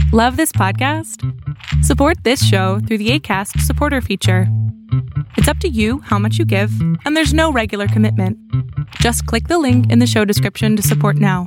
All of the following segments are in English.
Love this podcast? Support this show through the Acast supporter feature. It's up to you how much you give, and there's no regular commitment. Just click the link in the show description to support now.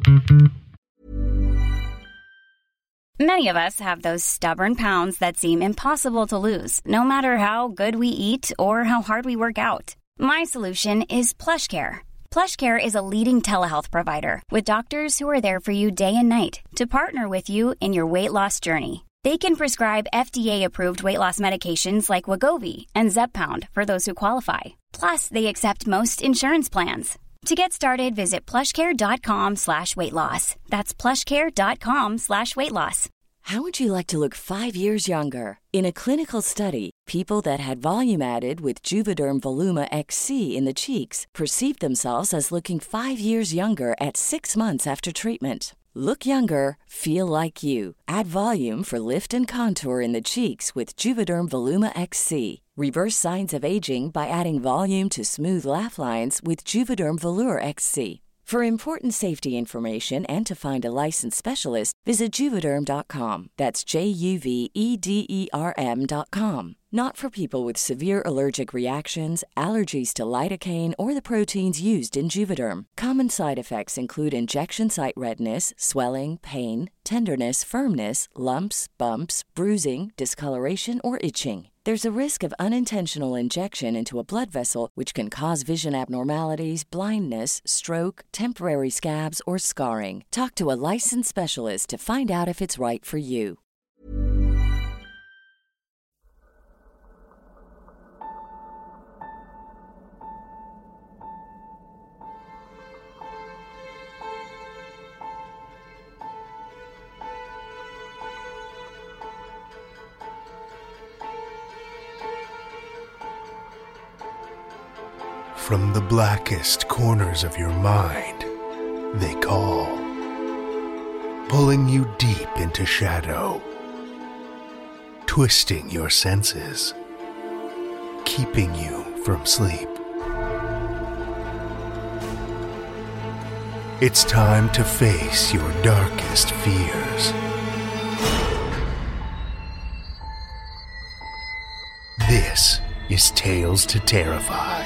Many of us have those stubborn pounds that seem impossible to lose, no matter how good we eat or how hard we work out. My solution is PlushCare. PlushCare is a leading telehealth provider with doctors who are there for you day and night to partner with you in your weight loss journey. They can prescribe FDA-approved weight loss medications like Wegovy and Zepbound for those who qualify. Plus, they accept most insurance plans. To get started, visit plushcare.com/weightloss. That's plushcare.com/weightloss. How would you like to look 5 years younger? In a clinical study, people that had volume added with Juvederm Voluma XC in the cheeks perceived themselves as looking 5 years younger at 6 months after treatment. Look younger, feel like you. Add volume for lift and contour in the cheeks with Juvederm Voluma XC. Reverse signs of aging by adding volume to smooth laugh lines with Juvederm Volure XC. For important safety information and to find a licensed specialist, visit Juvederm.com. That's JUVEDERM.com. Not for people with severe allergic reactions, allergies to lidocaine, or the proteins used in Juvederm. Common side effects include injection site redness, swelling, pain, tenderness, firmness, lumps, bumps, bruising, discoloration, or itching. There's a risk of unintentional injection into a blood vessel, which can cause vision abnormalities, blindness, stroke, temporary scabs, or scarring. Talk to a licensed specialist to find out if it's right for you. From the blackest corners of your mind, they call, pulling you deep into shadow, twisting your senses, keeping you from sleep. It's time to face your darkest fears. This is Tales to Terrify.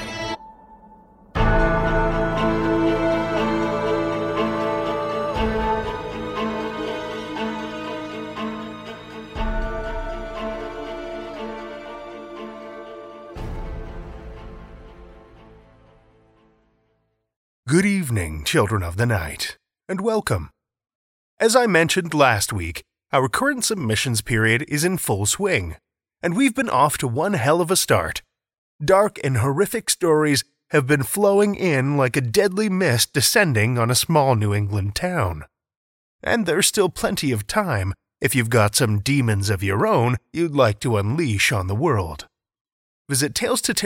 Good evening, children of the night, and welcome. As I mentioned last week, our current submissions period is in full swing, and we've been off to one hell of a start. Dark and horrific stories have been flowing in like a deadly mist descending on a small New England town. And there's still plenty of time if you've got some demons of your own you'd like to unleash on the world. Visit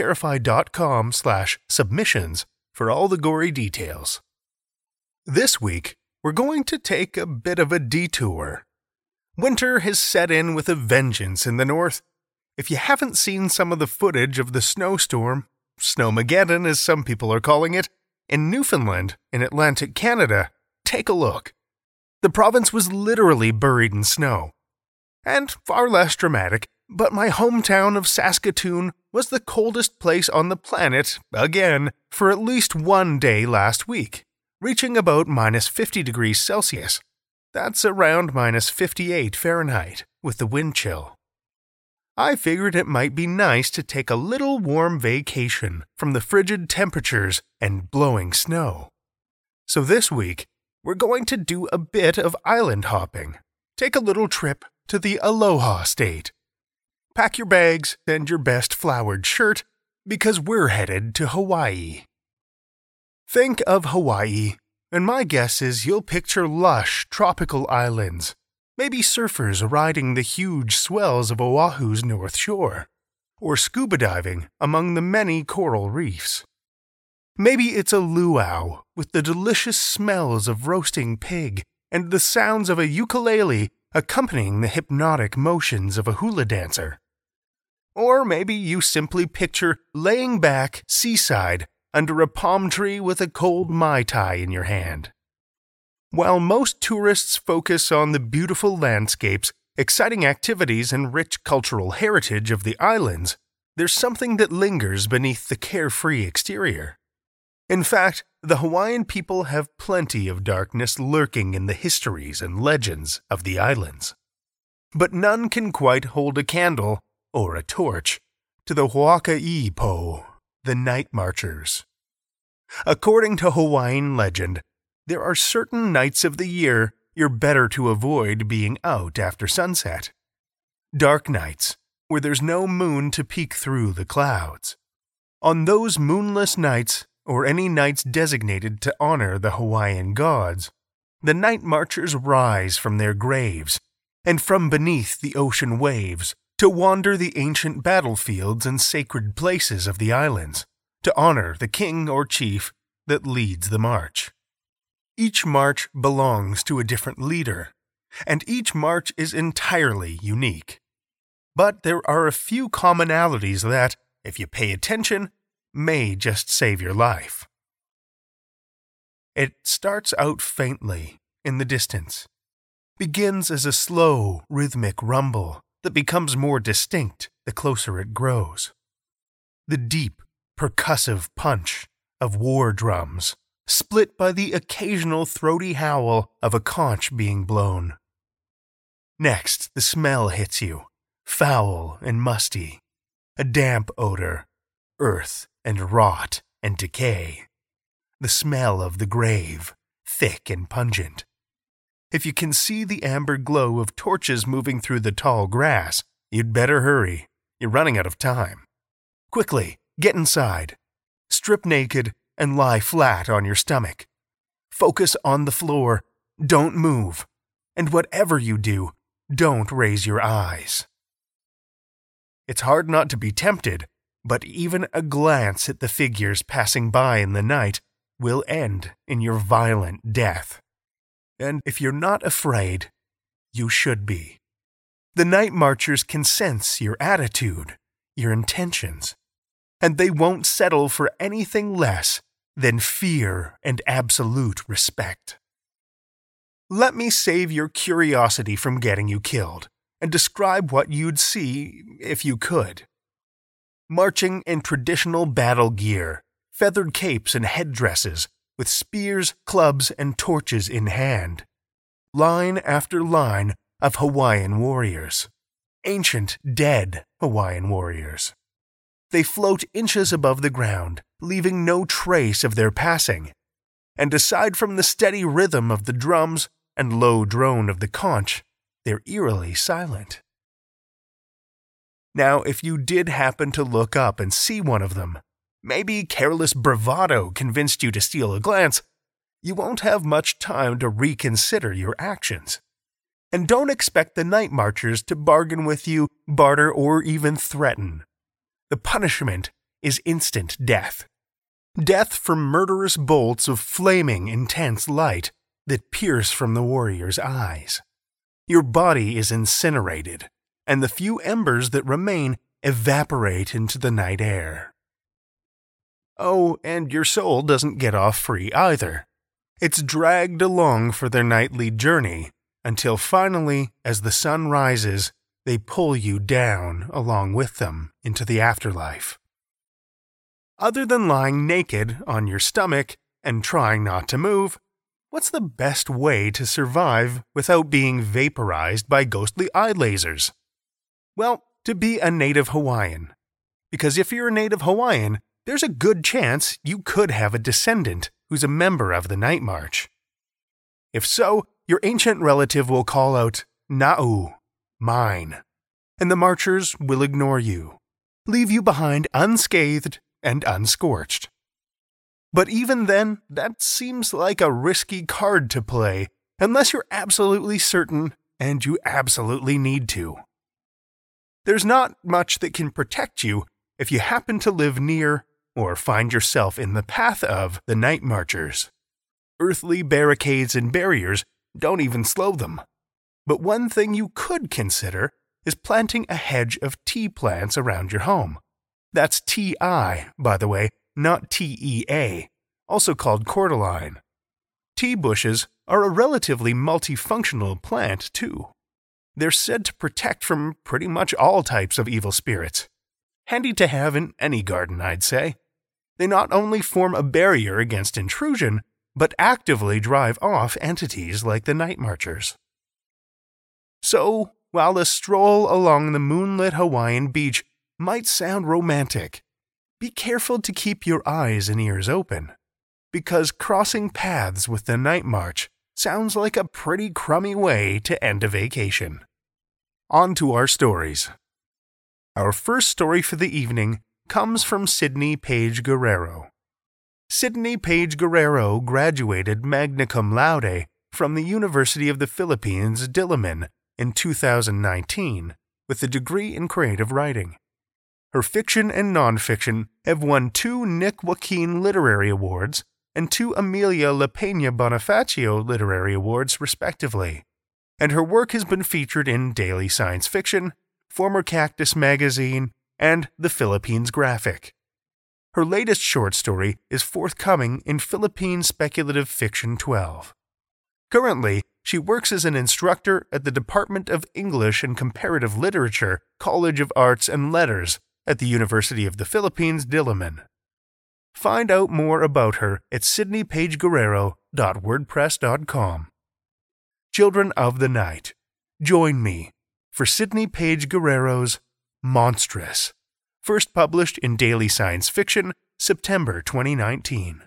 talestoterrify.com/submissions for all the gory details. This week, we're going to take a bit of a detour. Winter has set in with a vengeance in the north. If you haven't seen some of the footage of the snowstorm, Snowmageddon as some people are calling it, in Newfoundland, in Atlantic Canada, take a look. The province was literally buried in snow. And far less dramatic, but my hometown of Saskatoon was the coldest place on the planet, again, for at least one day last week, reaching about -50 degrees Celsius. That's around -58 Fahrenheit, with the wind chill. I figured it might be nice to take a little warm vacation from the frigid temperatures and blowing snow. So this week, we're going to do a bit of island hopping. Take a little trip to the Aloha State. Pack your bags and your best flowered shirt, because we're headed to Hawaii. Think of Hawaii, and my guess is you'll picture lush, tropical islands, maybe surfers riding the huge swells of Oahu's north shore, or scuba diving among the many coral reefs. Maybe it's a luau with the delicious smells of roasting pig and the sounds of a ukulele accompanying the hypnotic motions of a hula dancer. Or maybe you simply picture laying back seaside under a palm tree with a cold Mai Tai in your hand. While most tourists focus on the beautiful landscapes, exciting activities, and rich cultural heritage of the islands, there's something that lingers beneath the carefree exterior. In fact, the Hawaiian people have plenty of darkness lurking in the histories and legends of the islands. But none can quite hold a candle, or a torch, to the Hoaka'i Po, the Night Marchers. According to Hawaiian legend, there are certain nights of the year you're better to avoid being out after sunset. Dark nights, where there's no moon to peek through the clouds. On those moonless nights, or any nights designated to honor the Hawaiian gods, the Night Marchers rise from their graves, and from beneath the ocean waves, to wander the ancient battlefields and sacred places of the islands, to honor the king or chief that leads the march. Each march belongs to a different leader, and each march is entirely unique. But there are a few commonalities that, if you pay attention, may just save your life. It starts out faintly in the distance, begins as a slow, rhythmic rumble that becomes more distinct the closer it grows. The deep, percussive punch of war drums, split by the occasional throaty howl of a conch being blown. Next, the smell hits you, foul and musty, a damp odor, earth and rot and decay. The smell of the grave, thick and pungent. If you can see the amber glow of torches moving through the tall grass, you'd better hurry. You're running out of time. Quickly, get inside. Strip naked and lie flat on your stomach. Focus on the floor. Don't move. And whatever you do, don't raise your eyes. It's hard not to be tempted, but even a glance at the figures passing by in the night will end in your violent death. And if you're not afraid, you should be. The Night Marchers can sense your attitude, your intentions, and they won't settle for anything less than fear and absolute respect. Let me save your curiosity from getting you killed and describe what you'd see if you could. Marching in traditional battle gear, feathered capes and headdresses, with spears, clubs, and torches in hand. Line after line of Hawaiian warriors. Ancient, dead Hawaiian warriors. They float inches above the ground, leaving no trace of their passing. And aside from the steady rhythm of the drums and low drone of the conch, they're eerily silent. Now, if you did happen to look up and see one of them, maybe careless bravado convinced you to steal a glance, you won't have much time to reconsider your actions. And don't expect the Night Marchers to bargain with you, barter, or even threaten. The punishment is instant death. Death from murderous bolts of flaming, intense light that pierce from the warrior's eyes. Your body is incinerated, and the few embers that remain evaporate into the night air. Oh, and your soul doesn't get off free either. It's dragged along for their nightly journey, until finally, as the sun rises, they pull you down along with them into the afterlife. Other than lying naked on your stomach and trying not to move, what's the best way to survive without being vaporized by ghostly eye lasers? Well, to be a native Hawaiian. Because if you're a native Hawaiian, there's a good chance you could have a descendant who's a member of the Night March. If so, your ancient relative will call out, "Na'u," mine, and the marchers will ignore you, leave you behind unscathed and unscorched. But even then, that seems like a risky card to play, unless you're absolutely certain and you absolutely need to. There's not much that can protect you if you happen to live near or find yourself in the path of the Night Marchers. Earthly barricades and barriers don't even slow them. But one thing you could consider is planting a hedge of tea plants around your home. That's T-I, by the way, not T-E-A, also called cordyline. Tea bushes are a relatively multifunctional plant, too. They're said to protect from pretty much all types of evil spirits. Handy to have in any garden, I'd say. They not only form a barrier against intrusion, but actively drive off entities like the Night Marchers. So, while a stroll along the moonlit Hawaiian beach might sound romantic, be careful to keep your eyes and ears open, because crossing paths with the Night March sounds like a pretty crummy way to end a vacation. On to our stories. Our first story for the evening comes from Sydney Page Guerrero. Sydney Page Guerrero graduated magna cum laude from the University of the Philippines, Diliman, in 2019 with a degree in creative writing. Her fiction and nonfiction have won 2 Nick Joaquin Literary Awards and 2 Amelia La Peña Bonifacio Literary Awards, respectively, and her work has been featured in Daily Science Fiction, Former Cactus Magazine, and The Philippines Graphic. Her latest short story is forthcoming in Philippine Speculative Fiction 12. Currently, she works as an instructor at the Department of English and Comparative Literature, College of Arts and Letters at the University of the Philippines, Diliman. Find out more about her at sydneypageguerrero.wordpress.com. Children of the Night, join me for Sydney Page Guerrero's Monstrous, first published in Daily Science Fiction, September 2019.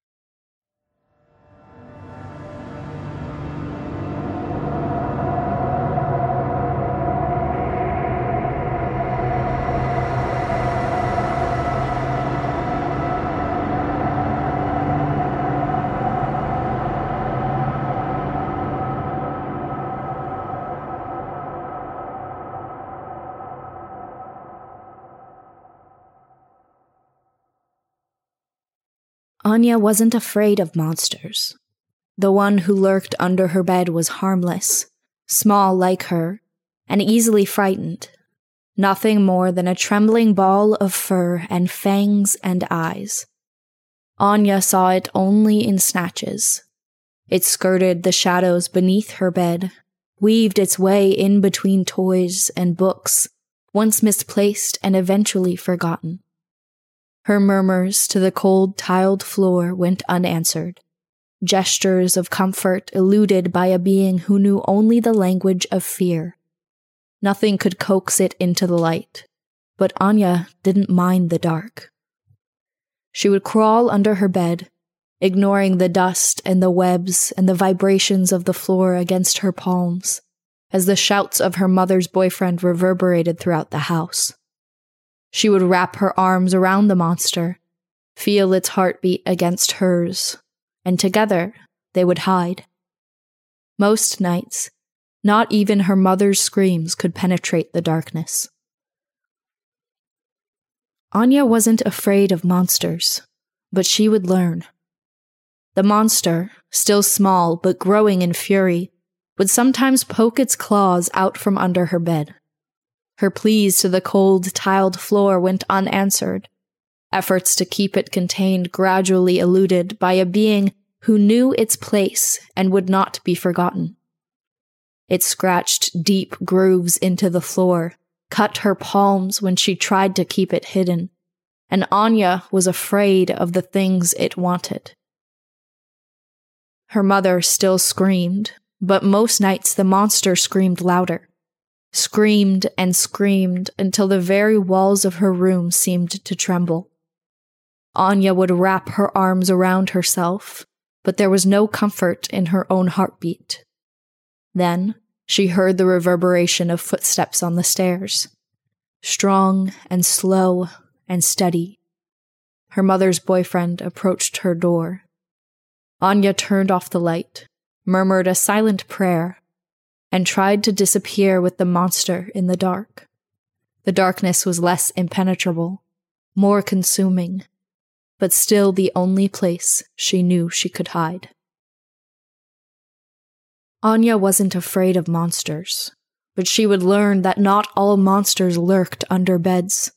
Anya wasn't afraid of monsters. The one who lurked under her bed was harmless, small like her, and easily frightened. Nothing more than a trembling ball of fur and fangs and eyes. Anya saw it only in snatches. It skirted the shadows beneath her bed, weaved its way in between toys and books, once misplaced and eventually forgotten. Her murmurs to the cold tiled floor went unanswered, gestures of comfort eluded by a being who knew only the language of fear. Nothing could coax it into the light, but Anya didn't mind the dark. She would crawl under her bed, ignoring the dust and the webs and the vibrations of the floor against her palms, as the shouts of her mother's boyfriend reverberated throughout the house. She would wrap her arms around the monster, feel its heartbeat against hers, and together they would hide. Most nights, not even her mother's screams could penetrate the darkness. Anya wasn't afraid of monsters, but she would learn. The monster, still small but growing in fury, would sometimes poke its claws out from under her bed. Her pleas to the cold, tiled floor went unanswered, efforts to keep it contained gradually eluded by a being who knew its place and would not be forgotten. It scratched deep grooves into the floor, cut her palms when she tried to keep it hidden, and Anya was afraid of the things it wanted. Her mother still screamed, but most nights the monster screamed louder. Screamed and screamed until the very walls of her room seemed to tremble. Anya would wrap her arms around herself, but there was no comfort in her own heartbeat. Then she heard the reverberation of footsteps on the stairs, strong and slow and steady. Her mother's boyfriend approached her door. Anya turned off the light, murmured a silent prayer, and tried to disappear with the monster in the dark. The darkness was less impenetrable, more consuming, but still the only place she knew she could hide. Anya wasn't afraid of monsters, but she would learn that not all monsters lurked under beds.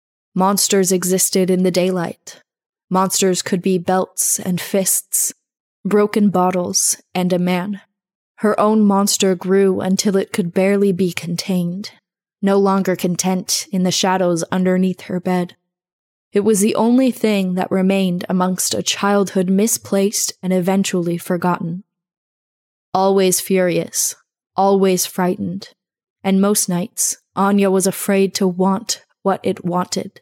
Monsters existed in the daylight. Monsters could be belts and fists, broken bottles, and a man. Her own monster grew until it could barely be contained, no longer content in the shadows underneath her bed. It was the only thing that remained amongst a childhood misplaced and eventually forgotten. Always furious, always frightened, and most nights, Anya was afraid to want what it wanted.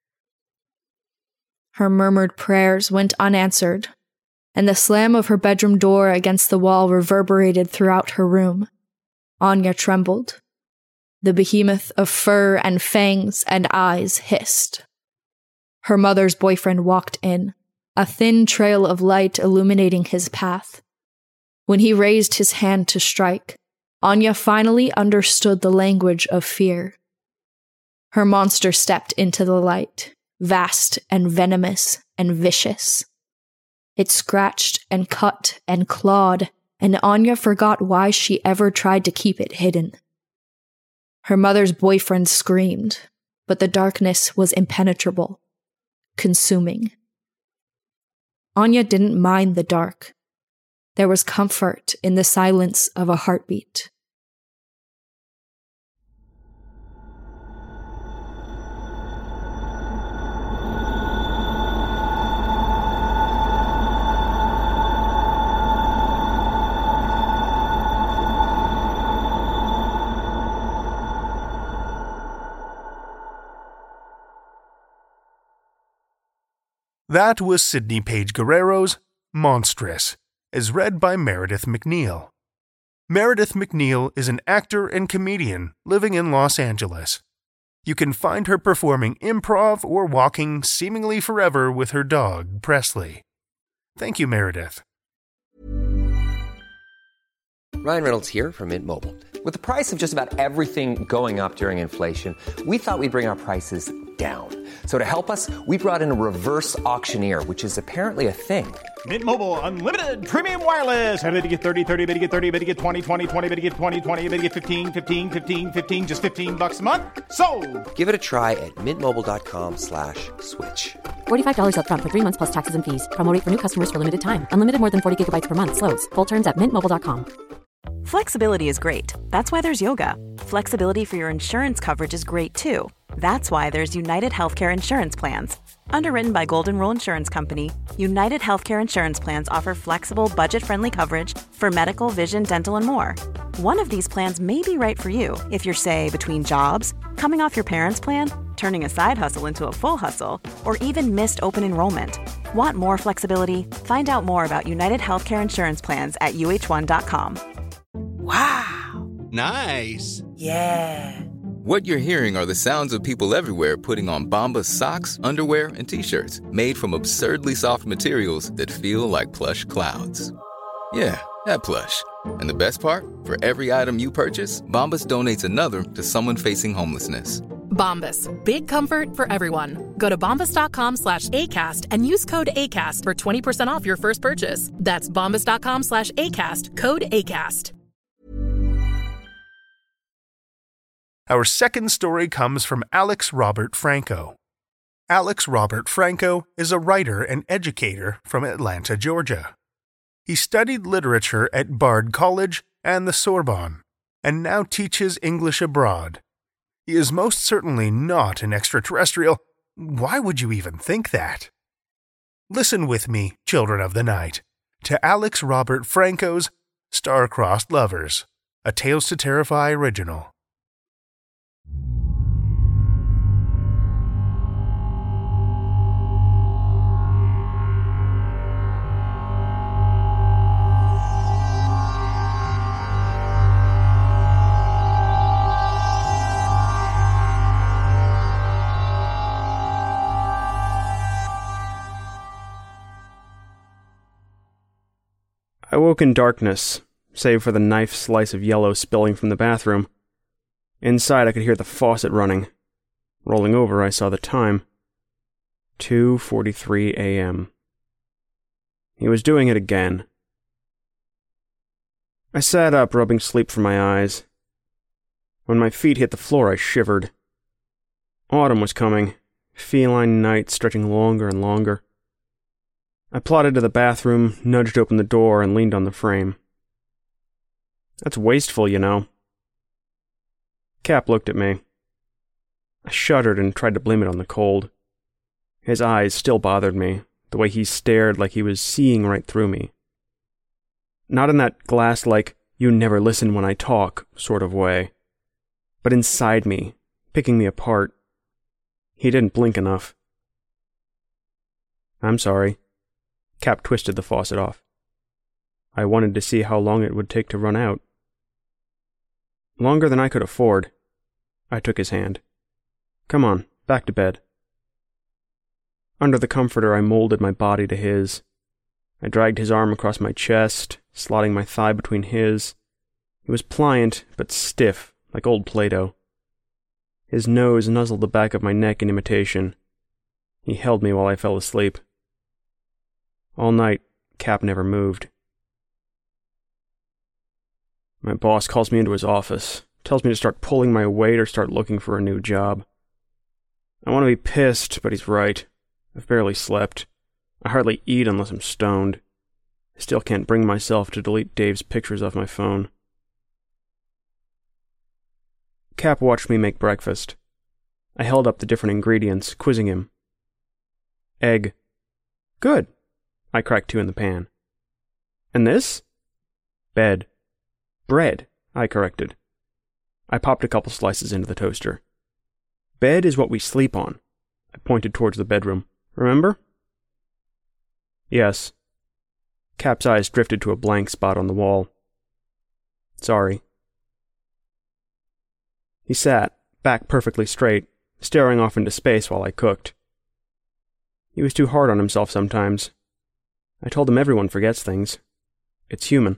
Her murmured prayers went unanswered, and the slam of her bedroom door against the wall reverberated throughout her room. Anya trembled. The behemoth of fur and fangs and eyes hissed. Her mother's boyfriend walked in, a thin trail of light illuminating his path. When he raised his hand to strike, Anya finally understood the language of fear. Her monster stepped into the light, vast and venomous and vicious. It scratched and cut and clawed, and Anya forgot why she ever tried to keep it hidden. Her mother's boyfriend screamed, but the darkness was impenetrable, consuming. Anya didn't mind the dark. There was comfort in the silence of a heartbeat. That was Sidney Page Guerrero's Monstrous, as read by Meredith McNeil. Meredith McNeil is an actor and comedian living in Los Angeles. You can find her performing improv or walking seemingly forever with her dog, Presley. Thank you, Meredith. Ryan Reynolds here from Mint Mobile. With the price of just about everything going up during inflation, we thought we'd bring our prices down. So to help us, we brought in a reverse auctioneer, which is apparently a thing. Mint Mobile Unlimited Premium Wireless. How to get 30, 30, bit to get 30, bit to get 20, 20, 20, bit to get 20, 20, bit to get 15, 15, 15, 15, just $15 a month? Sold! Give it a try at mintmobile.com/switch. $45 up front for 3 months plus taxes and fees. Promo rate for new customers for limited time. Unlimited more than 40 gigabytes per month. Slows full terms at mintmobile.com. Flexibility is great. That's why there's yoga. Flexibility for your insurance coverage is great too. That's why there's United Healthcare Insurance Plans. Underwritten by Golden Rule Insurance Company, United Healthcare Insurance Plans offer flexible, budget-friendly coverage for medical, vision, dental, and more. One of these plans may be right for you if you're, say, between jobs, coming off your parents' plan, turning a side hustle into a full hustle, or even missed open enrollment. Want more flexibility? Find out more about United Healthcare Insurance Plans at uh1.com. Wow. Nice. Yeah. What you're hearing are the sounds of people everywhere putting on Bombas socks, underwear, and T-shirts made from absurdly soft materials that feel like plush clouds. Yeah, that plush. And the best part? For every item you purchase, Bombas donates another to someone facing homelessness. Bombas. Big comfort for everyone. Go to bombas.com/ACAST and use code ACAST for 20% off your first purchase. That's bombas.com/ACAST, code ACAST. Our second story comes from Alex Robert Franco. Alex Robert Franco is a writer and educator from Atlanta, Georgia. He studied literature at Bard College and the Sorbonne, and now teaches English abroad. He is most certainly not an extraterrestrial. Why would you even think that? Listen with me, children of the night, to Alex Robert Franco's Star-Crossed Lovers, a Tales to Terrify original. I woke in darkness, save for the knife slice of yellow spilling from the bathroom. Inside, I could hear the faucet running. Rolling over, I saw the time. 2:43 a.m. He was doing it again. I sat up, rubbing sleep from my eyes. When my feet hit the floor, I shivered. Autumn was coming, feline night stretching longer and longer. I plodded to the bathroom, nudged open the door, and leaned on the frame. That's wasteful, you know. Cap looked at me. I shuddered and tried to blame it on the cold. His eyes still bothered me, the way he stared like he was seeing right through me. Not in that glass-like, you never listen when I talk sort of way, but inside me, picking me apart. He didn't blink enough. I'm sorry. Cap twisted the faucet off. I wanted to see how long it would take to run out. Longer than I could afford. I took his hand. Come on, back to bed. Under the comforter, I molded my body to his. I dragged his arm across my chest, slotting my thigh between his. It was pliant, but stiff, like old Play-Doh. His nose nuzzled the back of my neck in imitation. He held me while I fell asleep. All night, Cap never moved. My boss calls me into his office, tells me to start pulling my weight or start looking for a new job. I want to be pissed, but he's right. I've barely slept. I hardly eat unless I'm stoned. I still can't bring myself to delete Dave's pictures off my phone. Cap watched me make breakfast. I held up the different ingredients, quizzing him. Egg. Good. I cracked 2 in the pan. And this? Bed. Bread, I corrected. I popped a couple slices into the toaster. Bed is what we sleep on. I pointed towards the bedroom. Remember? Yes. Cap's eyes drifted to a blank spot on the wall. Sorry. He sat, back perfectly straight, staring off into space while I cooked. He was too hard on himself sometimes. I told him everyone forgets things. It's human.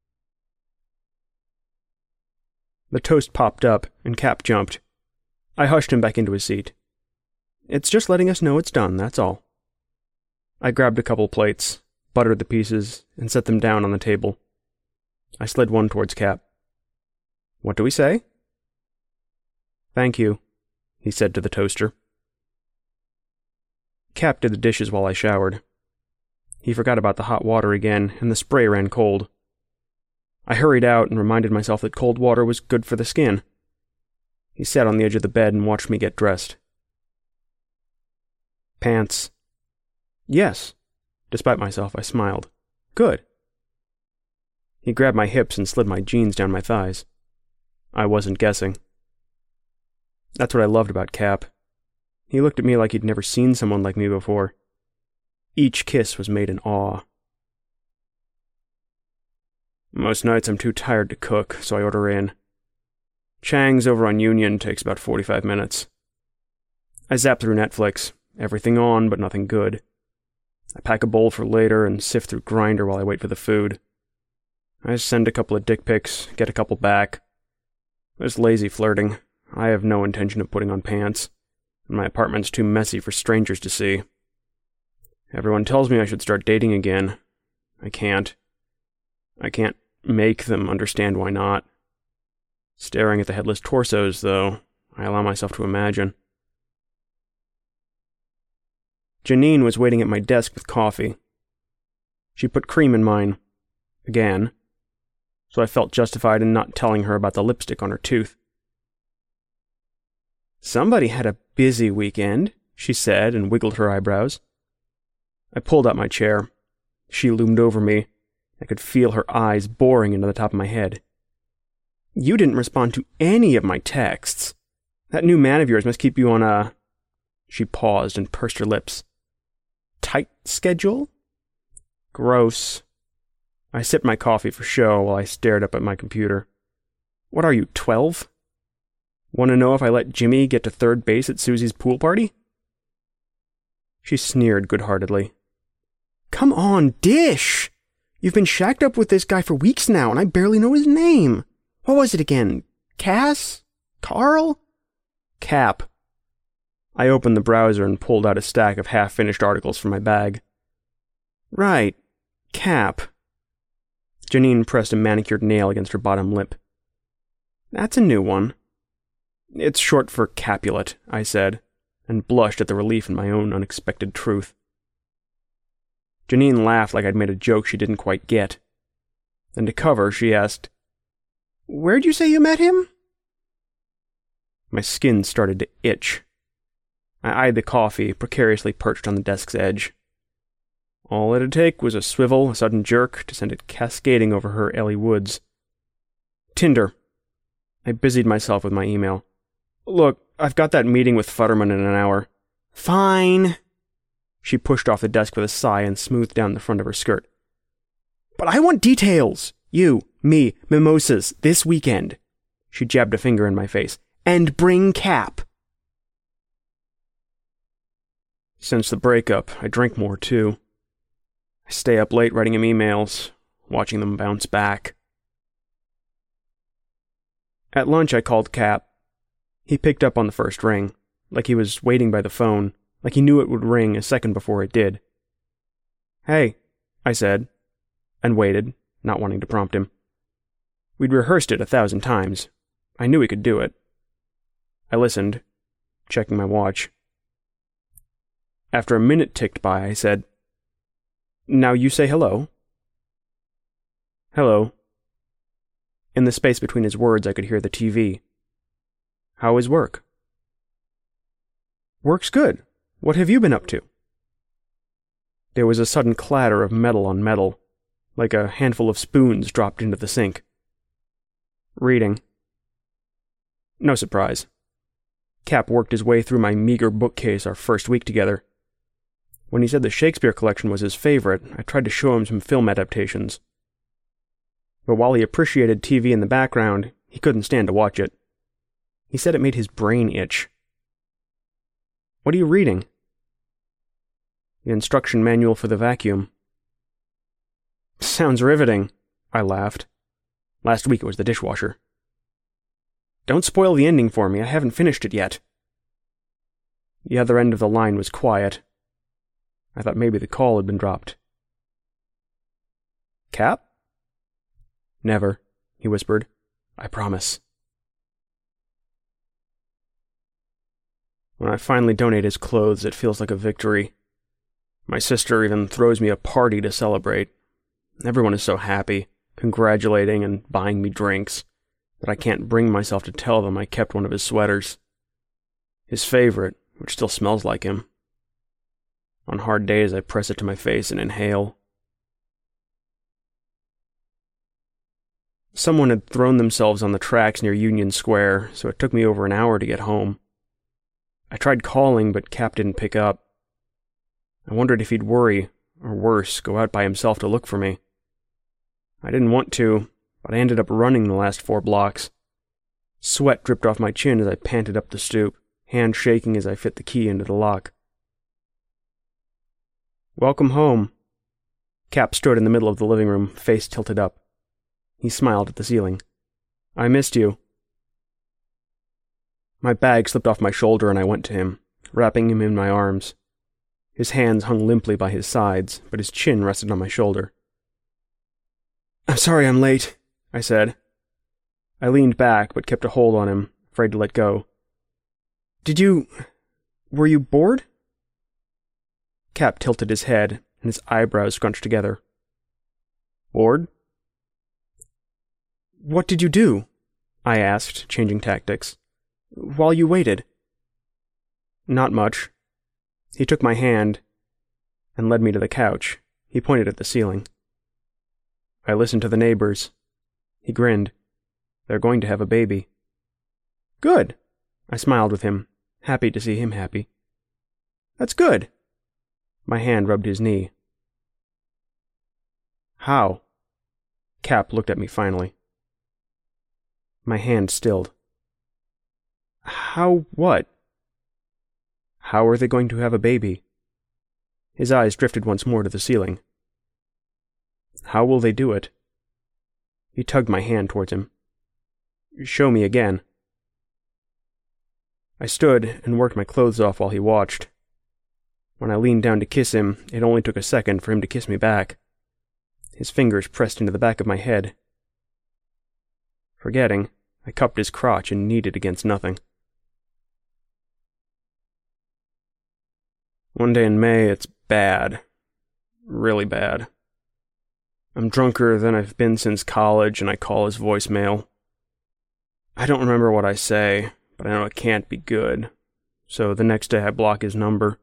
The toast popped up, and Cap jumped. I hushed him back into his seat. It's just letting us know it's done, that's all. I grabbed a couple plates, buttered the pieces, and set them down on the table. I slid one towards Cap. What do we say? Thank you, he said to the toaster. Cap did the dishes while I showered. He forgot about the hot water again, and the spray ran cold. I hurried out and reminded myself that cold water was good for the skin. He sat on the edge of the bed and watched me get dressed. Pants. Yes. Despite myself, I smiled. Good. He grabbed my hips and slid my jeans down my thighs. I wasn't guessing. That's what I loved about Cap. He looked at me like he'd never seen someone like me before. Each kiss was made in awe. Most nights I'm too tired to cook, so I order in. Chang's over on Union takes about 45 minutes. I zap through Netflix, everything on but nothing good. I pack a bowl for later and sift through Grindr while I wait for the food. I send a couple of dick pics, get a couple back. There's lazy flirting. I have no intention of putting on pants, and my apartment's too messy for strangers to see. Everyone tells me I should start dating again. I can't. I can't make them understand why not. Staring at the headless torsos, though, I allow myself to imagine. Janine was waiting at my desk with coffee. She put cream in mine. Again. So I felt justified in not telling her about the lipstick on her tooth. Somebody had a busy weekend, she said and wiggled her eyebrows. I pulled out my chair. She loomed over me. I could feel her eyes boring into the top of my head. You didn't respond to any of my texts. That new man of yours must keep you on a... She paused and pursed her lips. Tight schedule? Gross. I sipped my coffee for show while I stared up at my computer. What are you, 12? Want to know if I let Jimmy get to third base at Susie's pool party? She sneered good-heartedly. Come on, dish! You've been shacked up with this guy for weeks now, and I barely know his name. What was it again? Cass? Carl? Cap. I opened the browser and pulled out a stack of half-finished articles from my bag. Right. Cap. Janine pressed a manicured nail against her bottom lip. That's a new one. It's short for Capulet, I said, and blushed at the relief in my own unexpected truth. Janine laughed like I'd made a joke she didn't quite get. Then to cover, she asked, "Where'd you say you met him?" My skin started to itch. I eyed the coffee, precariously perched on the desk's edge. All it'd take was a swivel, a sudden jerk, to send it cascading over her Ellie Woods. Tinder. I busied myself with my email. "Look, I've got that meeting with Futterman in an hour." "Fine." She pushed off the desk with a sigh and smoothed down the front of her skirt. "But I want details. You, me, mimosas, this weekend." She jabbed a finger in my face. "And bring Cap." Since the breakup, I drink more too. I stay up late writing him emails, watching them bounce back. At lunch, I called Cap. He picked up on the first ring, like he was waiting by the phone, like he knew it would ring a second before it did. "Hey," I said, and waited, not wanting to prompt him. We'd rehearsed it 1,000 times. I knew he could do it. I listened, checking my watch. After a minute ticked by, I said, "Now you say hello." "Hello." In the space between his words, I could hear the TV. "How is work?" "Work's good. What have you been up to?" There was a sudden clatter of metal on metal, like a handful of spoons dropped into the sink. "Reading." No surprise. Cap worked his way through my meager bookcase our first week together. When he said the Shakespeare collection was his favorite, I tried to show him some film adaptations. But while he appreciated TV in the background, he couldn't stand to watch it. He said it made his brain itch. "What are you reading?" "The instruction manual for the vacuum." "Sounds riveting," I laughed. Last week it was the dishwasher. "Don't spoil the ending for me, I haven't finished it yet." The other end of the line was quiet. I thought maybe the call had been dropped. "Cap?" "Never," he whispered. "I promise." When I finally donate his clothes, it feels like a victory. My sister even throws me a party to celebrate. Everyone is so happy, congratulating and buying me drinks, that I can't bring myself to tell them I kept one of his sweaters. His favorite, which still smells like him. On hard days, I press it to my face and inhale. Someone had thrown themselves on the tracks near Union Square, so it took me over an hour to get home. I tried calling, but Cap didn't pick up. I wondered if he'd worry, or worse, go out by himself to look for me. I didn't want to, but I ended up running the last 4 blocks. Sweat dripped off my chin as I panted up the stoop, hand shaking as I fit the key into the lock. "Welcome home." Cap stood in the middle of the living room, face tilted up. He smiled at the ceiling. "I missed you." My bag slipped off my shoulder and I went to him, wrapping him in my arms. His hands hung limply by his sides, but his chin rested on my shoulder. "I'm sorry I'm late," I said. I leaned back, but kept a hold on him, afraid to let go. Were you bored?" Cap tilted his head, and his eyebrows scrunched together. "Bored?" "What did you do?" I asked, changing tactics. "While you waited?" "Not much." He took my hand and led me to the couch. He pointed at the ceiling. "I listened to the neighbors." He grinned. "They're going to have a baby." "Good." I smiled with him, happy to see him happy. "That's good." My hand rubbed his knee. "How?" Cap looked at me finally. My hand stilled. "How what?" "How are they going to have a baby?" His eyes drifted once more to the ceiling. "How will they do it?" He tugged my hand towards him. "Show me again." I stood and worked my clothes off while he watched. When I leaned down to kiss him, it only took a second for him to kiss me back. His fingers pressed into the back of my head. Forgetting, I cupped his crotch and kneed it against nothing. One day in May, it's bad. Really bad. I'm drunker than I've been since college, and I call his voicemail. I don't remember what I say, but I know it can't be good. So the next day I block his number.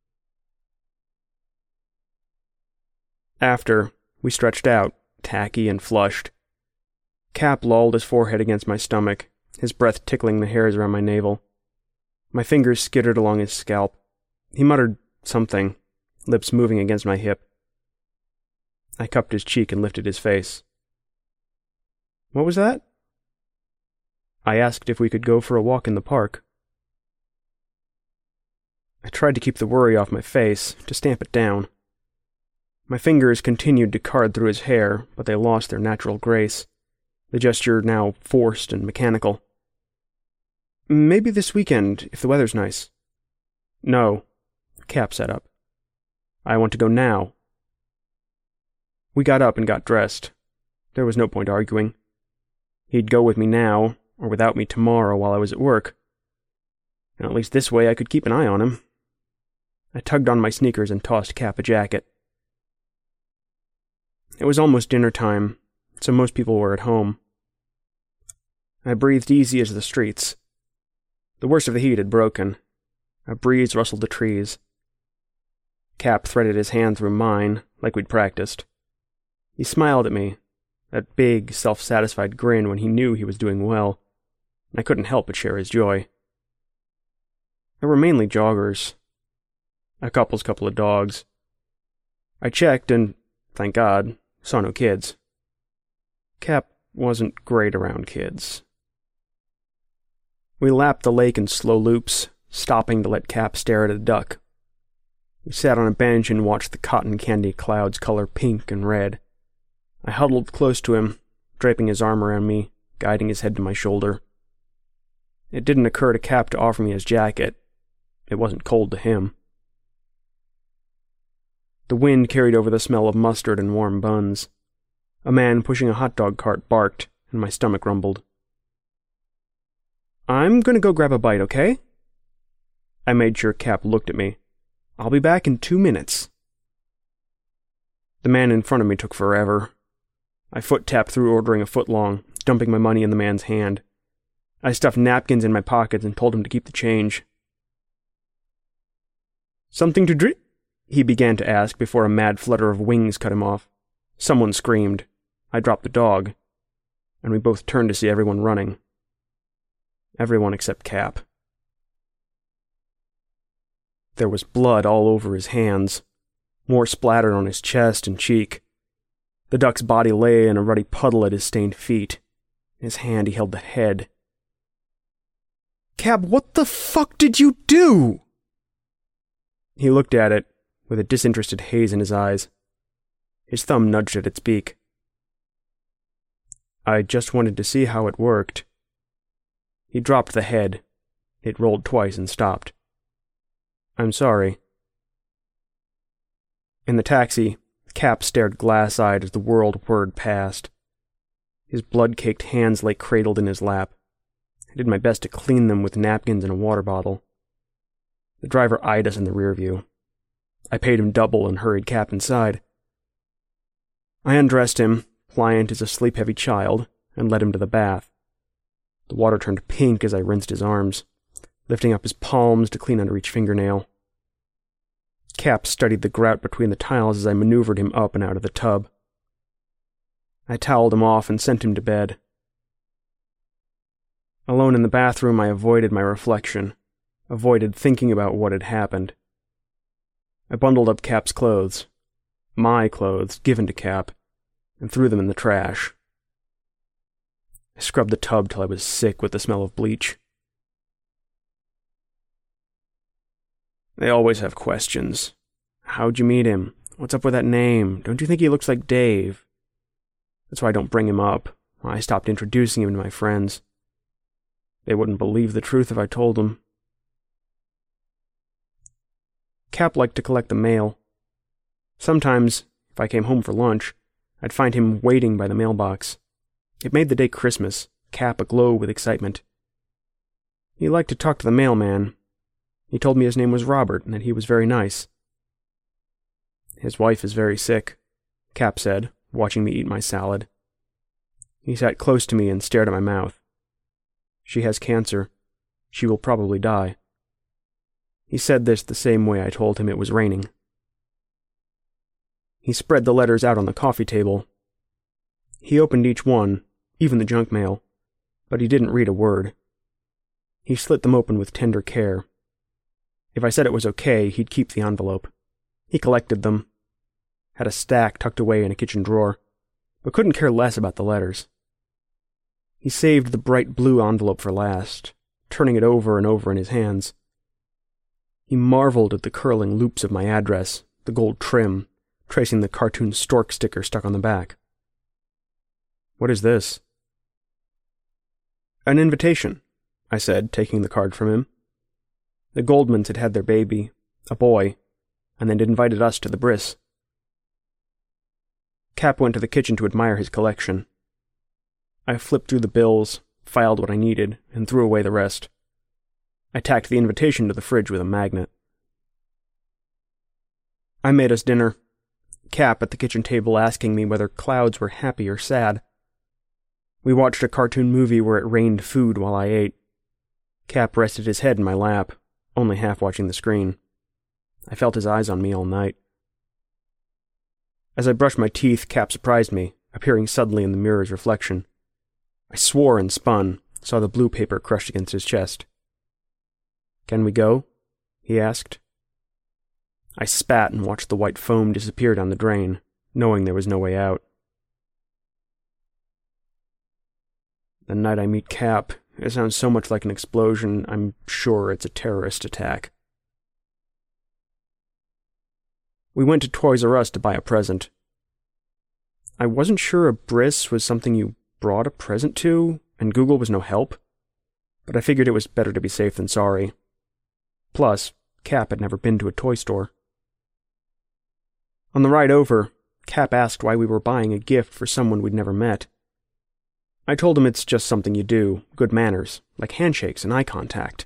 After, we stretched out, tacky and flushed. Cap lolled his forehead against my stomach, his breath tickling the hairs around my navel. My fingers skittered along his scalp. He muttered something, lips moving against my hip. I cupped his cheek and lifted his face. What was that? I asked if we could go for a walk in the park. I tried to keep the worry off my face, to stamp it down. My fingers continued to card through his hair, but they lost their natural grace, the gesture now forced and mechanical. Maybe this weekend, if the weather's nice. No. Cap sat up. I want to go now. We got up and got dressed. There was no point arguing. He'd go with me now, or without me tomorrow while I was at work. And at least this way I could keep an eye on him. I tugged on my sneakers and tossed Cap a jacket. It was almost dinner time, so most people were at home. I breathed easy as the streets. The worst of the heat had broken. A breeze rustled the trees. Cap threaded his hand through mine, like we'd practiced. He smiled at me, that big, self-satisfied grin when he knew he was doing well, and I couldn't help but share his joy. There were mainly joggers. A couple of dogs. I checked and, thank God, saw no kids. Cap wasn't great around kids. We lapped the lake in slow loops, stopping to let Cap stare at a duck. We sat on a bench and watched the cotton candy clouds color pink and red. I huddled close to him, draping his arm around me, guiding his head to my shoulder. It didn't occur to Cap to offer me his jacket. It wasn't cold to him. The wind carried over the smell of mustard and warm buns. A man pushing a hot dog cart barked, and my stomach rumbled. I'm going to go grab a bite, okay? I made sure Cap looked at me. I'll be back in 2 minutes. The man in front of me took forever. I foot-tapped through ordering a footlong, dumping my money in the man's hand. I stuffed napkins in my pockets and told him to keep the change. Something to drink? He began to ask before a mad flutter of wings cut him off. Someone screamed. I dropped the dog, and we both turned to see everyone running. Everyone except Cap. There was blood all over his hands, more splattered on his chest and cheek. The duck's body lay in a ruddy puddle at his stained feet. In his hand he held the head. Cap, what the fuck did you do? He looked at it, with a disinterested haze in his eyes. His thumb nudged at its beak. I just wanted to see how it worked. He dropped the head. It rolled twice and stopped. I'm sorry. In the taxi, Cap stared glass-eyed as the world whirred past. His blood-caked hands lay cradled in his lap. I did my best to clean them with napkins and a water bottle. The driver eyed us in the rear view. I paid him double and hurried Cap inside. I undressed him, pliant as a sleep-heavy child, and led him to the bath. The water turned pink as I rinsed his arms, lifting up his palms to clean under each fingernail. Cap studied the grout between the tiles as I maneuvered him up and out of the tub. I toweled him off and sent him to bed. Alone in the bathroom, I avoided my reflection, avoided thinking about what had happened. I bundled up Cap's clothes, my clothes given to Cap, and threw them in the trash. I scrubbed the tub till I was sick with the smell of bleach. They always have questions. How'd you meet him? What's up with that name? Don't you think he looks like Dave? That's why I don't bring him up. I stopped introducing him to my friends. They wouldn't believe the truth if I told them. Cap liked to collect the mail. Sometimes, if I came home for lunch, I'd find him waiting by the mailbox. It made the day Christmas, Cap aglow with excitement. He liked to talk to the mailman. He told me his name was Robert and that he was very nice. His wife is very sick, Cap said, watching me eat my salad. He sat close to me and stared at my mouth. She has cancer. She will probably die. He said this the same way I told him it was raining. He spread the letters out on the coffee table. He opened each one, even the junk mail, but he didn't read a word. He slit them open with tender care. If I said it was okay, he'd keep the envelope. He collected them, had a stack tucked away in a kitchen drawer, but couldn't care less about the letters. He saved the bright blue envelope for last, turning it over and over in his hands. He marveled at the curling loops of my address, the gold trim, tracing the cartoon stork sticker stuck on the back. "What is this?" "An invitation," I said, taking the card from him. The Goldmans had had their baby, a boy, and they'd invited us to the bris. Cap went to the kitchen to admire his collection. I flipped through the bills, filed what I needed, and threw away the rest. I tacked the invitation to the fridge with a magnet. I made us dinner, Cap at the kitchen table asking me whether clouds were happy or sad. We watched a cartoon movie where it rained food while I ate. Cap rested his head in my lap, only half watching the screen. I felt his eyes on me all night. As I brushed my teeth, Cap surprised me, appearing suddenly in the mirror's reflection. I swore and spun, saw the blue paper crushed against his chest. "Can we go?" he asked. I spat and watched the white foam disappear down the drain, knowing there was no way out. The night I meet Cap, it sounds so much like an explosion, I'm sure it's a terrorist attack. We went to Toys R Us to buy a present. I wasn't sure a bris was something you brought a present to, and Google was no help, but I figured it was better to be safe than sorry. Plus, Cap had never been to a toy store. On the ride over, Cap asked why we were buying a gift for someone we'd never met. I told him it's just something you do, good manners, like handshakes and eye contact.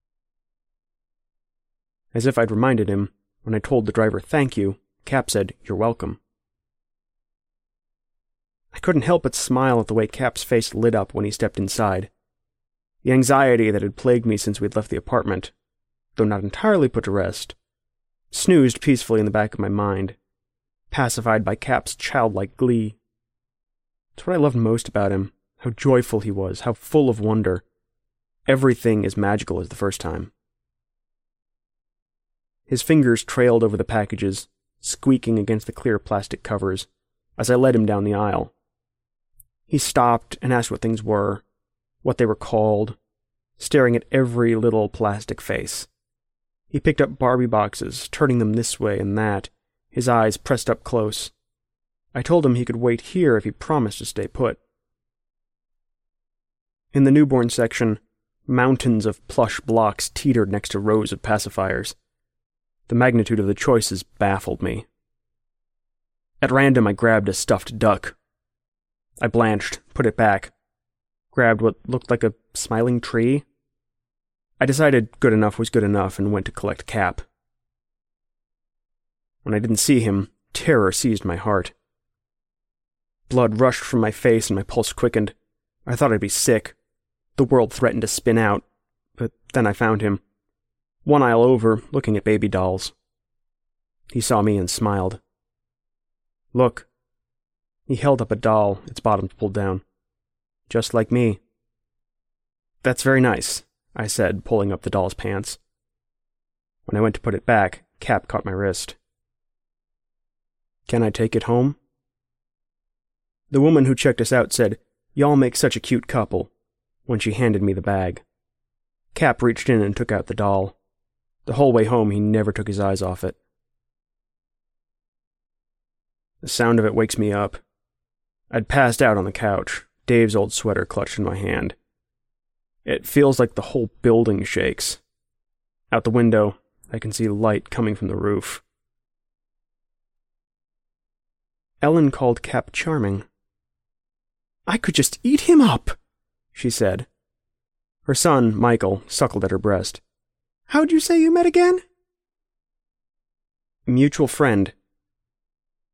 As if I'd reminded him, when I told the driver thank you, Cap said, "You're welcome." I couldn't help but smile at the way Cap's face lit up when he stepped inside. The anxiety that had plagued me since we'd left the apartment, though not entirely put to rest, snoozed peacefully in the back of my mind, pacified by Cap's childlike glee. It's what I loved most about him, how joyful he was, how full of wonder. Everything as magical as the first time. His fingers trailed over the packages, squeaking against the clear plastic covers, as I led him down the aisle. He stopped and asked what things were, what they were called, staring at every little plastic face. He picked up Barbie boxes, turning them this way and that, his eyes pressed up close. I told him he could wait here if he promised to stay put. In the newborn section, mountains of plush blocks teetered next to rows of pacifiers. The magnitude of the choices baffled me. At random, I grabbed a stuffed duck. I blanched, put it back, grabbed what looked like a smiling tree. I decided good enough was good enough and went to collect Cap. When I didn't see him, terror seized my heart. Blood rushed from my face and my pulse quickened. I thought I'd be sick. The world threatened to spin out, but then I found him. One aisle over, looking at baby dolls. He saw me and smiled. "Look." He held up a doll, its bottoms pulled down. "Just like me." "That's very nice," I said, pulling up the doll's pants. When I went to put it back, Cap caught my wrist. "Can I take it home?" The woman who checked us out said, "Y'all make such a cute couple," when she handed me the bag. Cap reached in and took out the doll. The whole way home, he never took his eyes off it. The sound of it wakes me up. I'd passed out on the couch, Dave's old sweater clutched in my hand. It feels like the whole building shakes. Out the window, I can see light coming from the roof. Ellen called Cap charming. "I could just eat him up," she said. Her son, Michael, suckled at her breast. "How'd you say you met again?" "Mutual friend,"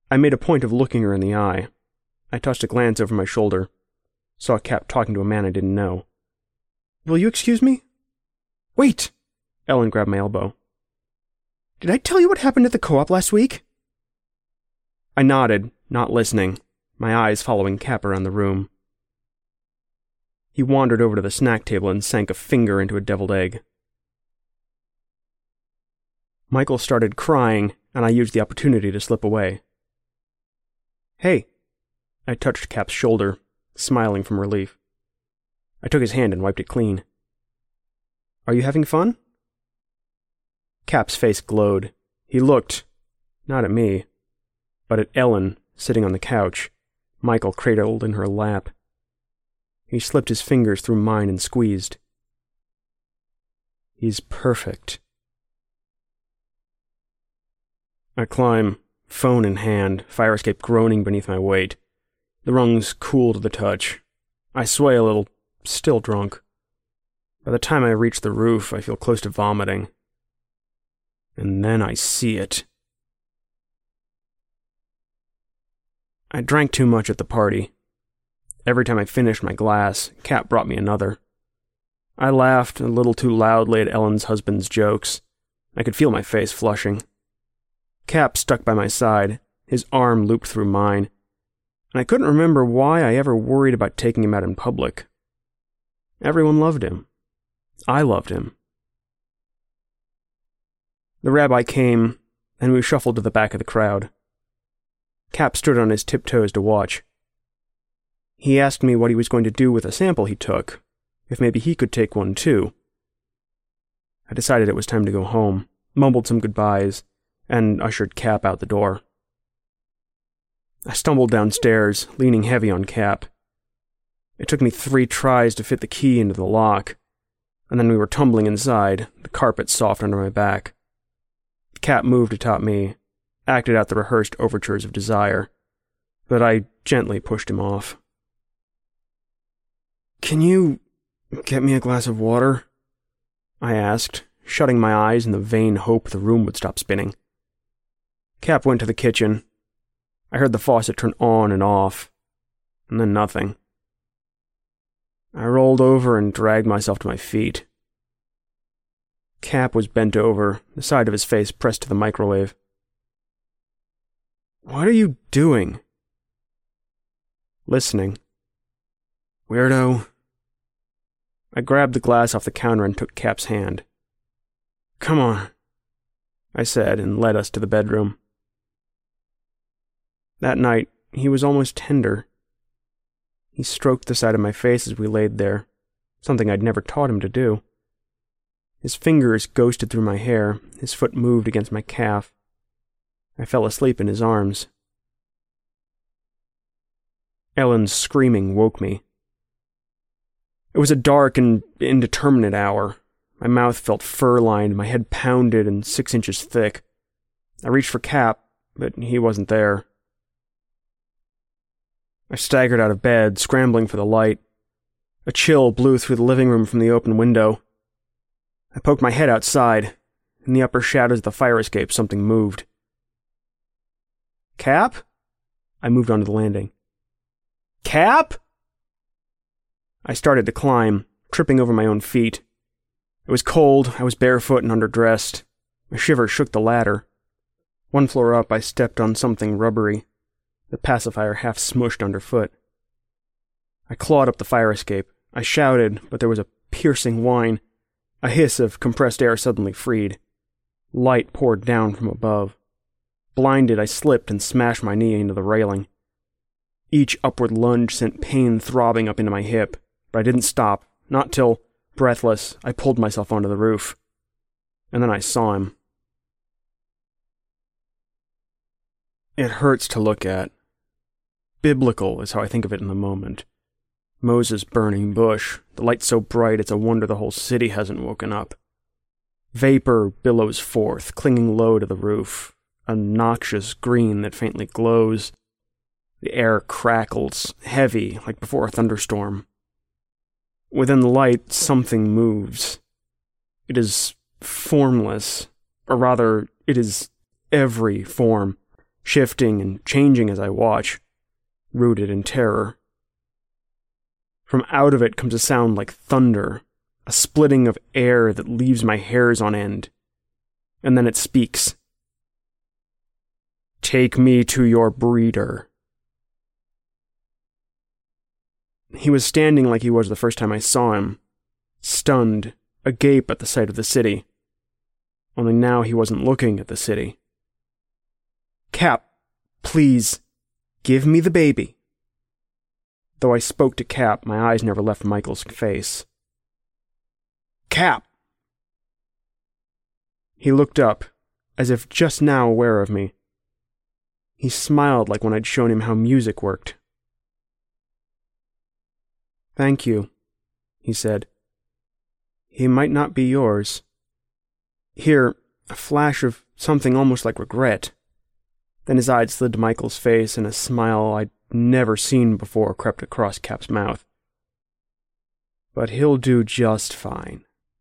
I made a point of looking her in the eye. I tossed a glance over my shoulder. Saw Cap talking to a man I didn't know. "Will you excuse me?" "Wait!" Ellen grabbed my elbow. "Did I tell you what happened at the co-op last week?" I nodded, not listening, my eyes following Cap around the room. He wandered over to the snack table and sank a finger into a deviled egg. Michael started crying, and I used the opportunity to slip away. "Hey." I touched Cap's shoulder, smiling from relief. I took his hand and wiped it clean. "Are you having fun?" Cap's face glowed. He looked, not at me, but at Ellen, sitting on the couch, Michael cradled in her lap. He slipped his fingers through mine and squeezed. "He's perfect." I climb, phone in hand, fire escape groaning beneath my weight. The rungs cool to the touch. I sway a little, still drunk. By the time I reach the roof, I feel close to vomiting. And then I see it. I drank too much at the party. Every time I finished my glass, Cap brought me another. I laughed a little too loudly at Ellen's husband's jokes. I could feel my face flushing. Cap stuck by my side, his arm looped through mine, and I couldn't remember why I ever worried about taking him out in public. Everyone loved him. I loved him. The rabbi came, and we shuffled to the back of the crowd. Cap stood on his tiptoes to watch. He asked me what he was going to do with a sample he took, if maybe he could take one too. I decided it was time to go home, mumbled some goodbyes, and ushered Cap out the door. I stumbled downstairs, leaning heavy on Cap. It took me 3 tries to fit the key into the lock, and then we were tumbling inside, the carpet soft under my back. Cap moved atop me, acted out the rehearsed overtures of desire, but I gently pushed him off. "Can you get me a glass of water?" I asked, shutting my eyes in the vain hope the room would stop spinning. Cap went to the kitchen. I heard the faucet turn on and off, and then nothing. I rolled over and dragged myself to my feet. Cap was bent over, the side of his face pressed to the microwave. "What are you doing?" "Listening." "Weirdo." I grabbed the glass off the counter and took Cap's hand. "Come on," I said, and led us to the bedroom. That night, he was almost tender. He stroked the side of my face as we laid there, something I'd never taught him to do. His fingers ghosted through my hair, his foot moved against my calf. I fell asleep in his arms. Ellen's screaming woke me. It was a dark and indeterminate hour. My mouth felt fur-lined, my head pounded and 6 inches thick. I reached for Cap, but he wasn't there. I staggered out of bed, scrambling for the light. A chill blew through the living room from the open window. I poked my head outside. In the upper shadows of the fire escape, something moved. "Cap?" I moved onto the landing. "Cap?" I started to climb, tripping over my own feet. It was cold, I was barefoot and underdressed. A shiver shook the ladder. 1 floor up, I stepped on something rubbery, the pacifier half smushed underfoot. I clawed up the fire escape. I shouted, but there was a piercing whine. A hiss of compressed air suddenly freed. Light poured down from above. Blinded, I slipped and smashed my knee into the railing. Each upward lunge sent pain throbbing up into my hip, but I didn't stop, not till, breathless, I pulled myself onto the roof. And then I saw him. It hurts to look at. Biblical is how I think of it in the moment. Moses burning bush, the light so bright it's a wonder the whole city hasn't woken up. Vapor billows forth, clinging low to the roof, a noxious green that faintly glows. The air crackles, heavy, like before a thunderstorm. Within the light, something moves. It is formless, or rather, it is every form, shifting and changing as I watch, rooted in terror. From out of it comes a sound like thunder, a splitting of air that leaves my hairs on end. And then it speaks. "Take me to your breeder." He was standing like he was the first time I saw him, stunned, agape at the sight of the city. Only now he wasn't looking at the city. "Cap, please, give me the baby." Though I spoke to Cap, my eyes never left Michael's face. "Cap!" He looked up, as if just now aware of me. He smiled like when I'd shown him how music worked. "Thank you," he said. "He might not be yours." Here, a flash of something almost like regret. Then his eyes slid to Michael's face, and a smile I'd never seen before crept across Cap's mouth. "But he'll do just fine."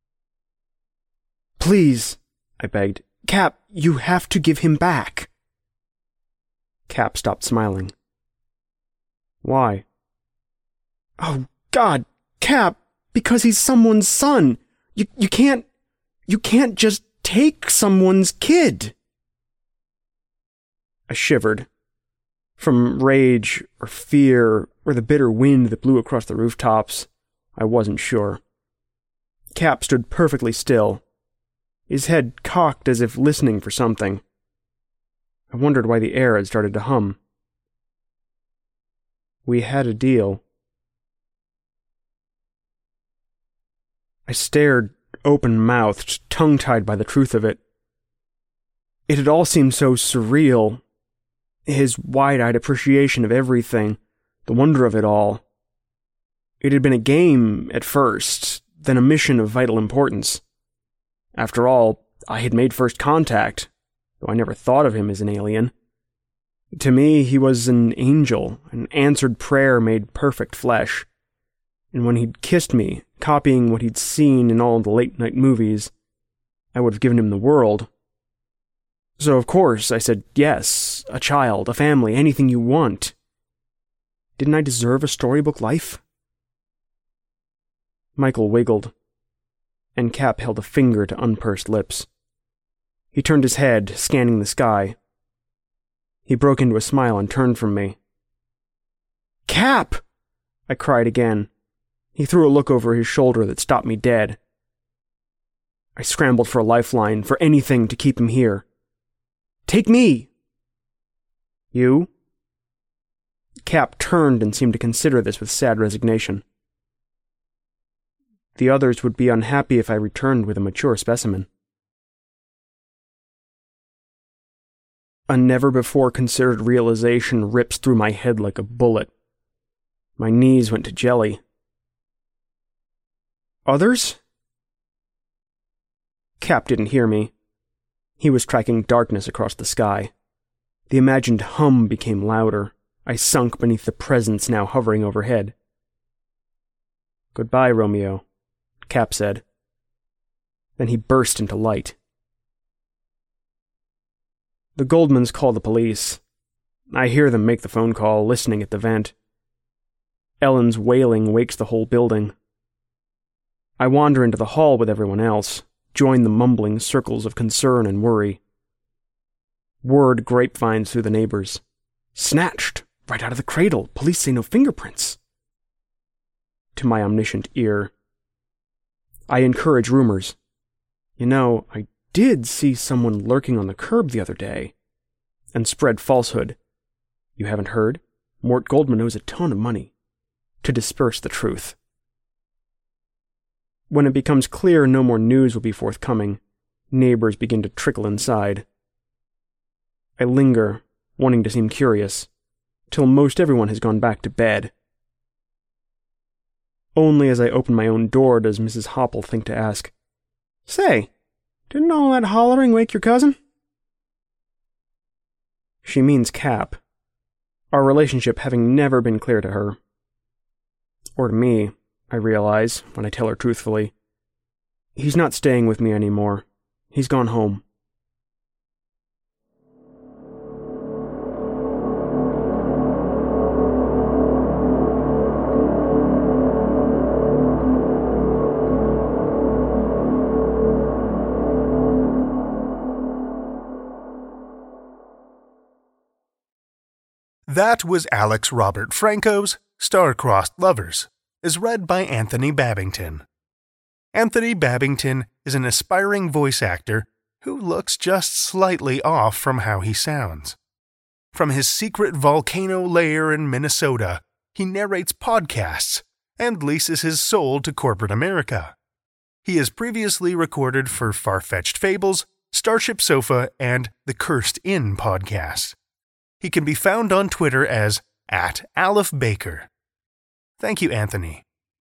"Please," I begged. "Cap, you have to give him back." Cap stopped smiling. "Why?" "Oh, God, Cap, because he's someone's son. You can't just take someone's kid." I shivered. From rage or fear or the bitter wind that blew across the rooftops, I wasn't sure. Cap stood perfectly still, his head cocked as if listening for something. I wondered why the air had started to hum. "We had a deal." I stared, open-mouthed, tongue-tied by the truth of it. It had all seemed so surreal. His wide-eyed appreciation of everything, the wonder of it all. It had been a game at first, then a mission of vital importance. After all, I had made first contact, though I never thought of him as an alien. To me, he was an angel, an answered prayer made perfect flesh. And when he'd kissed me, copying what he'd seen in all the late-night movies, I would have given him the world. So of course I said yes, a child, a family, anything you want. Didn't I deserve a storybook life? Michael wiggled, and Cap held a finger to unpursed lips. He turned his head, scanning the sky. He broke into a smile and turned from me. "Cap!" I cried again. He threw a look over his shoulder that stopped me dead. I scrambled for a lifeline, for anything to keep him here. "Take me!" "You?" Cap turned and seemed to consider this with sad resignation. "The others would be unhappy if I returned with a mature specimen." A never-before-considered realization rips through my head like a bullet. My knees went to jelly. "Others?" Cap didn't hear me. He was tracking darkness across the sky. The imagined hum became louder. I sunk beneath the presence now hovering overhead. "Goodbye, Romeo," Cap said. Then he burst into light. The Goldmans call the police. I hear them make the phone call, listening at the vent. Ellen's wailing wakes the whole building. I wander into the hall with everyone else, join the mumbling circles of concern and worry. Word grapevines through the neighbors. "Snatched! Right out of the cradle! Police say no fingerprints!" To my omniscient ear. I encourage rumors. "You know, I did see someone lurking on the curb the other day." And spread falsehood. "You haven't heard? Mort Goldman owes a ton of money." To disperse the truth. When it becomes clear no more news will be forthcoming, neighbors begin to trickle inside. I linger, wanting to seem curious, till most everyone has gone back to bed. Only as I open my own door does Mrs. Hopple think to ask, "Say, didn't all that hollering wake your cousin?" She means Cap, our relationship having never been clear to her. Or to me, I realize, when I tell her truthfully. He's not staying with me anymore. He's gone home. That was Alex Robert Franco's Star-Crossed Lovers, as read by Anthony Babington. Anthony Babington is an aspiring voice actor who looks just slightly off from how he sounds. From his secret volcano lair in Minnesota, he narrates podcasts and leases his soul to corporate America. He has previously recorded for Far-Fetched Fables, Starship Sofa, and the Cursed Inn podcast. He can be found on Twitter as @Aleph_Baker. Thank you, Anthony.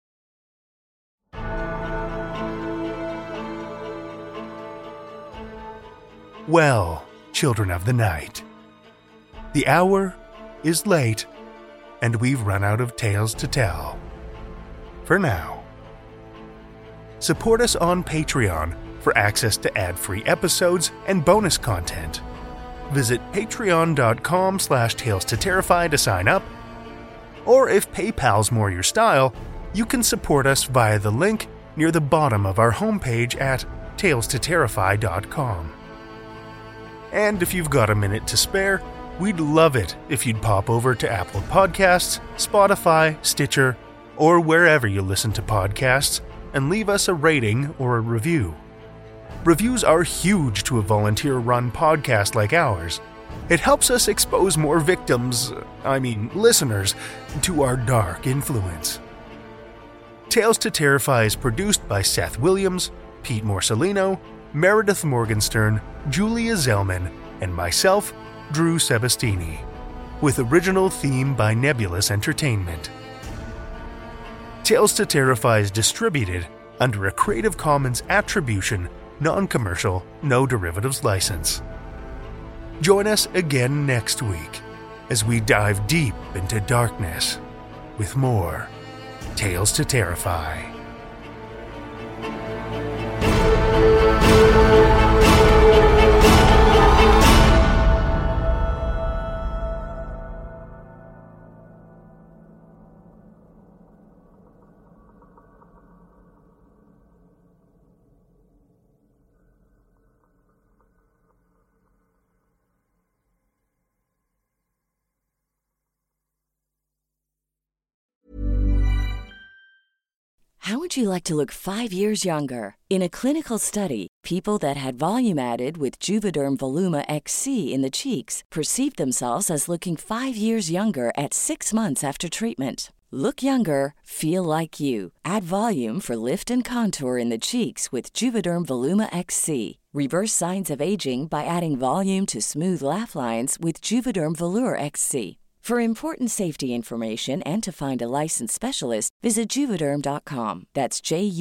Well, children of the night, the hour is late, and we've run out of tales to tell. For now. Support us on Patreon for access to ad-free episodes and bonus content. Visit patreon.com/tales2terrify to sign up. Or if PayPal's more your style, you can support us via the link near the bottom of our homepage at tales2terrify.com. And if you've got a minute to spare, we'd love it if you'd pop over to Apple Podcasts, Spotify, Stitcher, or wherever you listen to podcasts and leave us a rating or a review. Reviews are huge to a volunteer-run podcast like ours. It helps us expose more listeners, to our dark influence. Tales to Terrify is produced by Seth Williams, Pete Morcellino, Meredith Morgenstern, Julia Zellman, and myself, Drew Sebastini, with original theme by Nebulous Entertainment. Tales to Terrify is distributed under a Creative Commons Attribution, Non-Commercial, No Derivatives license. Join us again next week as we dive deep into darkness with more Tales to Terrify. How would you like to look 5 years younger? In a clinical study, people that had volume added with Juvederm Voluma XC in the cheeks perceived themselves as looking 5 years younger at 6 months after treatment. Look younger, feel like you. Add volume for lift and contour in the cheeks with Juvederm Voluma XC. Reverse signs of aging by adding volume to smooth laugh lines with Juvederm Volure XC. For important safety information and to find a licensed specialist, visit Juvederm.com. That's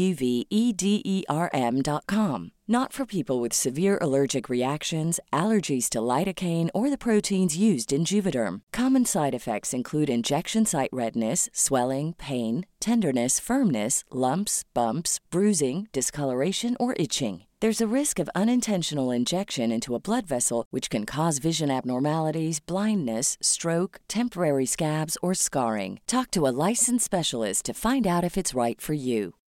JUVEDERM.com. Not for people with severe allergic reactions, allergies to lidocaine, or the proteins used in Juvederm. Common side effects include injection site redness, swelling, pain, tenderness, firmness, lumps, bumps, bruising, discoloration, or itching. There's a risk of unintentional injection into a blood vessel, which can cause vision abnormalities, blindness, stroke, temporary scabs, or scarring. Talk to a licensed specialist to find out if it's right for you.